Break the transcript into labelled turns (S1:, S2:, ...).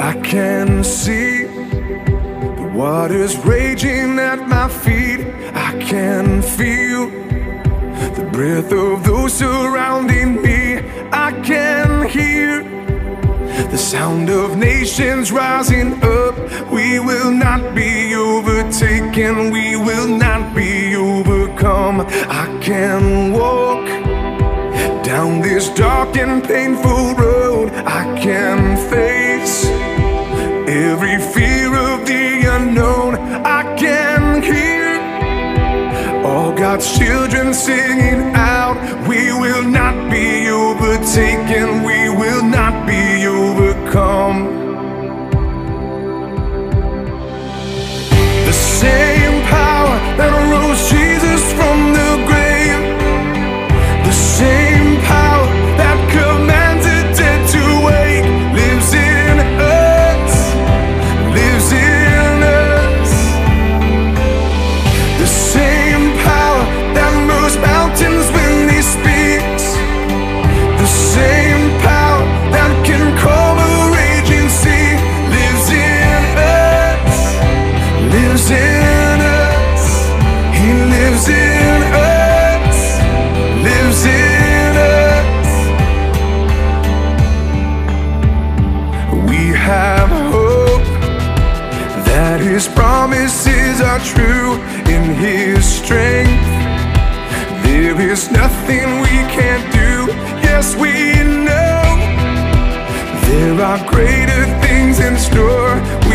S1: I can see the waters raging at my feet. I can feel the breath of those surrounding me. I can hear the sound of nations rising up. We will not be overtaken, we will not be overcome. I can walk down this dark and painful road. I can face every fear of the unknown. I can hear all God's children singing out. We will not be overtaken, we will not be overcome. The same power that rose Jesus from the grave, the same power that commanded dead to wake, lives in us, lives in us. The same power that moves mountains when He speaks, the same power that can calm a raging sea, lives in us, lives in us. He lives in us, lives in us. We have hope that His promises are true. In His strength there is nothing we can't do. Yes, we know there are greater things in store.